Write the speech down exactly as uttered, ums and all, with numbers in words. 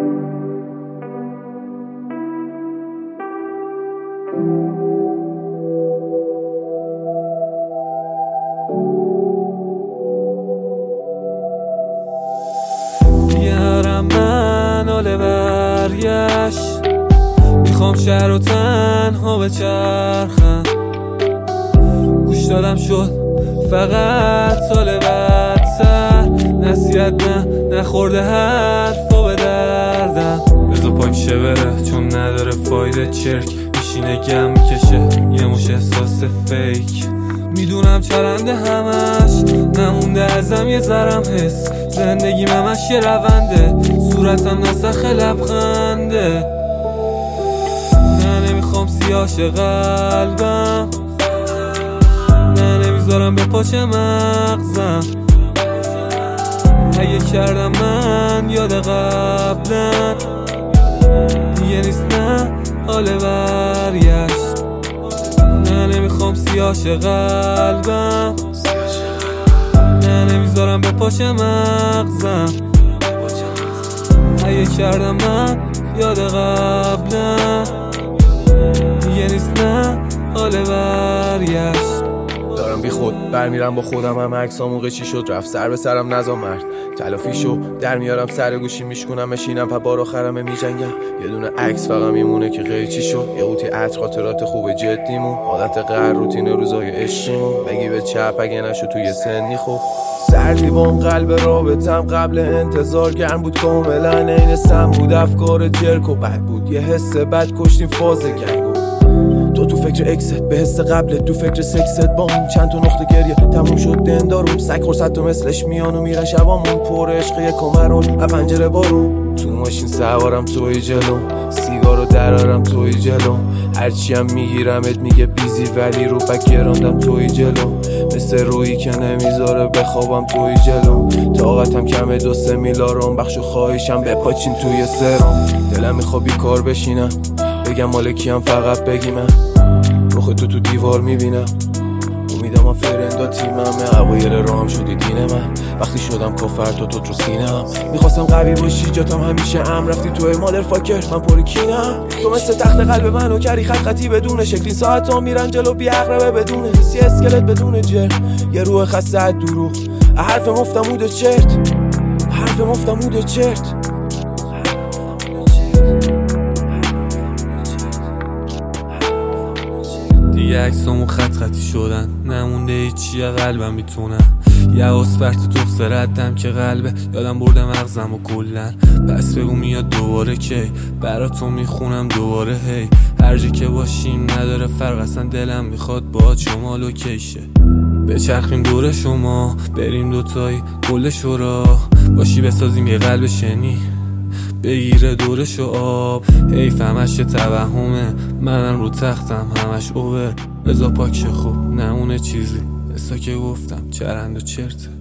بیارم من حال برگشت، میخوام شهر و تنها بچرخم. گوش دادم شد فقط سال بدتر، نصیحت نه نخورده حرفا به دردم. بذار پاکشه بره چون نداره فایده، چرک میشینه گم میکشه یه مش احساس فیک. میدونم چرنده همش نمونده ازم یه ذرم حس، زندگیم همش یه رونده، صورتم نسخ لبخنده. نه نمیخوام سیاش قلبم، نه نمیذارم به پاچه مغزم. اگه کردم من یاد قبلن، دیگه نیست نه حال برگشت. نه نمیخوام سیاش قلبم، نه نمیذارم به پاچه مغزم. اگه کردم من یاد قبلن، دیگه نیست نه حال برگشت. دارم بی خود برمیرم با خودم، هم عکسامون قیچی شد رفت سر به سرم نزا مرد تلافیشو در میارم سر گوشی میشکنم مشینم پا بار آخرم میجنگم. یه دونه عکس فقط میمونه که قیچی شد، یه قوطی عطر خاطرات خوب جدیمون، عادت قهر روتین روزای عشقیمون. بگی به چپ اگه نشو توی سنی خوب سردی بام قلب رابطم قبل انتظار گرم بود کاملا عین سم بود. افکار جرک و بد بود یه حس بد کشتیم فاز گنگو. تو تو فکر اکست به حس قبل تو فکر سکست با اون چند تا نقطه گریه تموم شد دندارم. سگ خورصد تو مثلش میان و میرن شبامون پر عشق یه کمرون. از پنجره بارون تو ماشین سوارم توی جلو، سیگارو درارم توی جلو. هرچی هم میگیرمت میگه بیزی ولی رو پک گراندم توی جلو. مثل رویی که نمیذاره بخوابم توی جلو. طاقتم کمه دو سه میلارم بخشو خواهشم بپاچین توی سرم. دلم میخواد بیکار بشینم بگم مالکیم فقط بگی من رخ تو تو دیوار میبینم. امیدم هم فرندا تیممه، اوایل رام شدی دین من. وقتی شدم کفر تو تو تو سینم، میخواستم قوی باشی جاتم همیشه ام. رفتی توی مادر فاکر من پر کینم. تو مثل تخت قلب منو کردی خط خطی بدون شکلی. ساعت ها میرن جلو بی عقربه بدون حسی، اسکلت بدون جر. یه روح خسته از دروغ، حرف مفتمود چرت، حرف مفتمود چرت. دیگه عکسامون خط خطی شدن، نمونده هیچی قلبم میتونن. یه اسپرت تو سردم که قلبه یادم برده مغزم و کلن. پس بگو میاد دوباره کی براتو میخونم دوباره هی. هر جا که باشیم نداره فرق، اصلا دلم میخواد با شما لوکیشه. بچرخیم دور شما بریم دوتایی کل شورا باشی، بسازیم یه قلب شنی بگیره دورشو آب. حیف همش توهمه، منم رو تختم همش اوور. بذار پاکشه خوب نمونه چیزی، بسا که گفتم چرند و چرته.